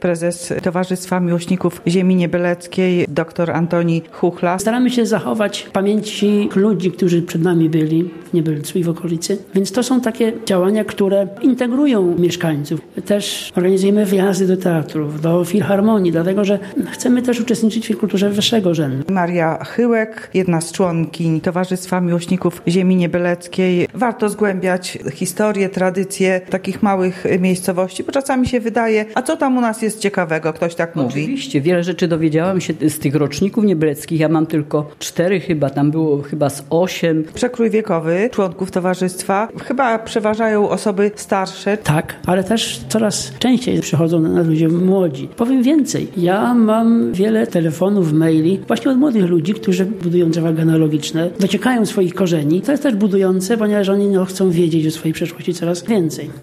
prezes Towarzystwa Miłośników Ziemi Niebeleckiej, dr Antoni Chuchla. Staramy się zachować w pamięci ludzi, którzy przed nami byli w Niebelcu i w okolicy, więc to są takie działania, które integrują mieszkańców. Też organizujemy wyjazdy do teatrów, do filharmonii, dlatego że chcemy też uczestniczyć w kulturze wyższego rzędu. Maria Chyłek, jedna z członkiń Towarzystwa Miłośników Ziemi Niebeleckiej. Warto zgłębiać historię, tradycje takich małych miejscowości, bo czasami się wydaje, a co tam u nas jest ciekawego, ktoś tak mówi. Oczywiście, wiele rzeczy dowiedziałam się z tych roczników niebeleckich. Ja mam tylko 4 chyba, tam było chyba z 8. Przekrój wiekowy członków towarzystwa. Chyba przeważają osoby starsze. Tak, ale też coraz częściej przychodzą na nas ludzie młodzi. Powiem więcej, ja mam wiele telefonów, maili właśnie od młodych ludzi, którzy budują drzewa genealogiczne, dociekają swoich korzeni. To jest też budujące, ponieważ oni chcą wiedzieć o swojej przeszłości coraz więcej.